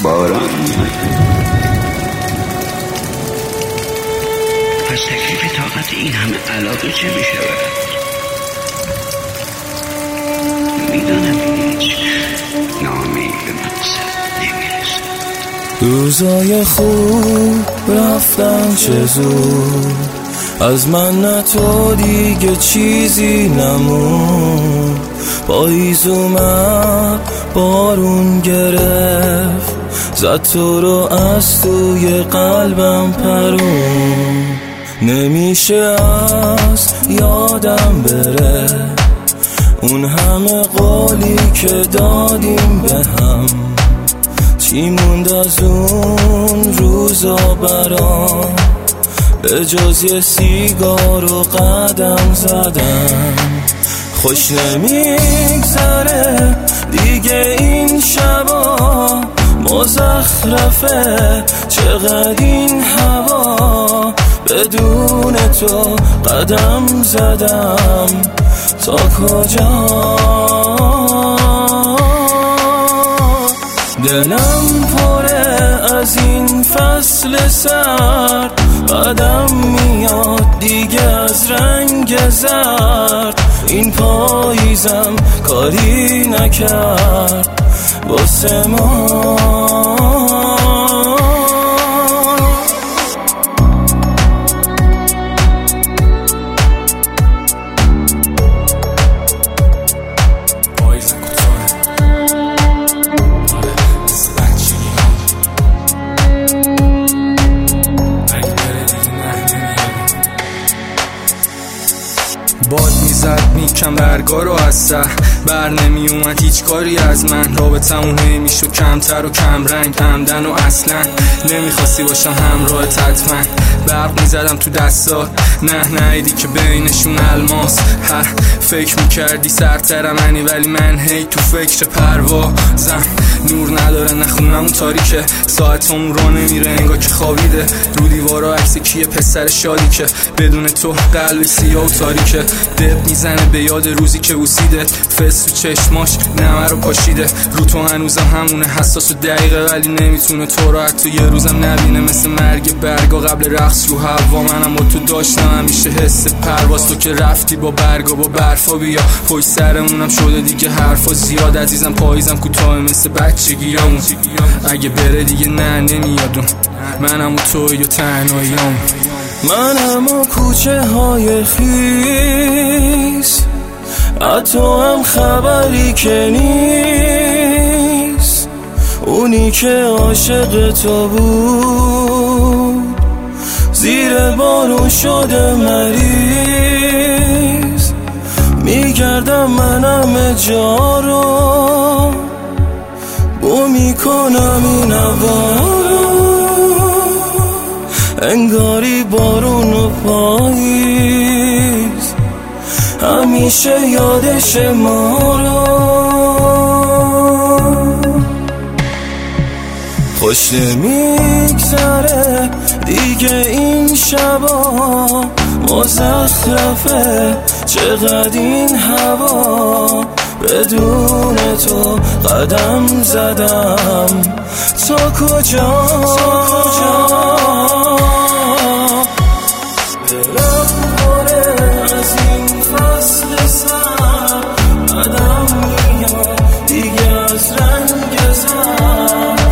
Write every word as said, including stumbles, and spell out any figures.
باران پس تکلیف طاقت این همه علاقه چه می شود؟ میدانم هیچ نامی به مقصد نمیرسد. روزای خوب رفتن چه زود، از من نه تو دیگه چیزی نمون. پاییز اومد بارون گرفت، زد تو رو از توی قلبم پرون. نمیشه از یادم بره اون همه قولی که دادیم به هم. چی موند از اون روزا برام به جز یه سیگار و قدم زدم. خوش نمیگذره دیگه این شبا، مزخرفه چقدر این هوا. بدون تو قدم زدم تا کجا. دلم پره از این فصل سرد، قدم میاد دیگه از رنگ زرد. این پاییزم کاری نکرد واسه ما. باد میزد میکم برگا رو از سر بر نمی اومد هیچ کاری از من. رابطمون نمیشد کمتر و کم رنگ همدن و اصلا نمیخواستی باشم همراهت حتما. برق میزدم تو دستات نه نیدی که بینشون الماس. هر فکر میکردی سرتر منی ولی من هی تو فکر پروازم. نور نداره نخونم تاریکه، ساعتمون رو نمیره انگار که خوابیده. رو دیوارا عکس کیه پسر شادی که بدون تو قلب سیاه و تاریکه. دل میزنه به یاد روزی که بوسیده، فس تو چشماش نمه رو پاشیده. رو تو هنوزم همونه حساس و دقیقه ولی نمیتونه تو رو حتی یه روزم نبینه. مثل مرگ برگا قبل رقص رو هوا، منم با تو داشتم همیشه حس پرواز. تو که رفتی با برگا با برفا بیا پشت سرمونم شده دیگه حرفا زیاد. عزیزم پاییزم کوتاه مثل بچگیامون، اگه بره دیگه نه نمیادون. منم و توی و تنهاییام، منم و کوچه های خیس، از تو هم خبری که نیست. اونی که عاشق تو بود زیر بارون شده مریض. میگردم منم جا رو بو میکنم این هوا رو، انگاری بارون و پاییز همیشه یادش ما رو. خوش نمیگذره دیگه این شبا، مزخرفه چقدر این هوا. بدون تو قدم زدم تا کجا. دلم پره از این فصل سر، قدم میاد دیگه از رنگ زرد.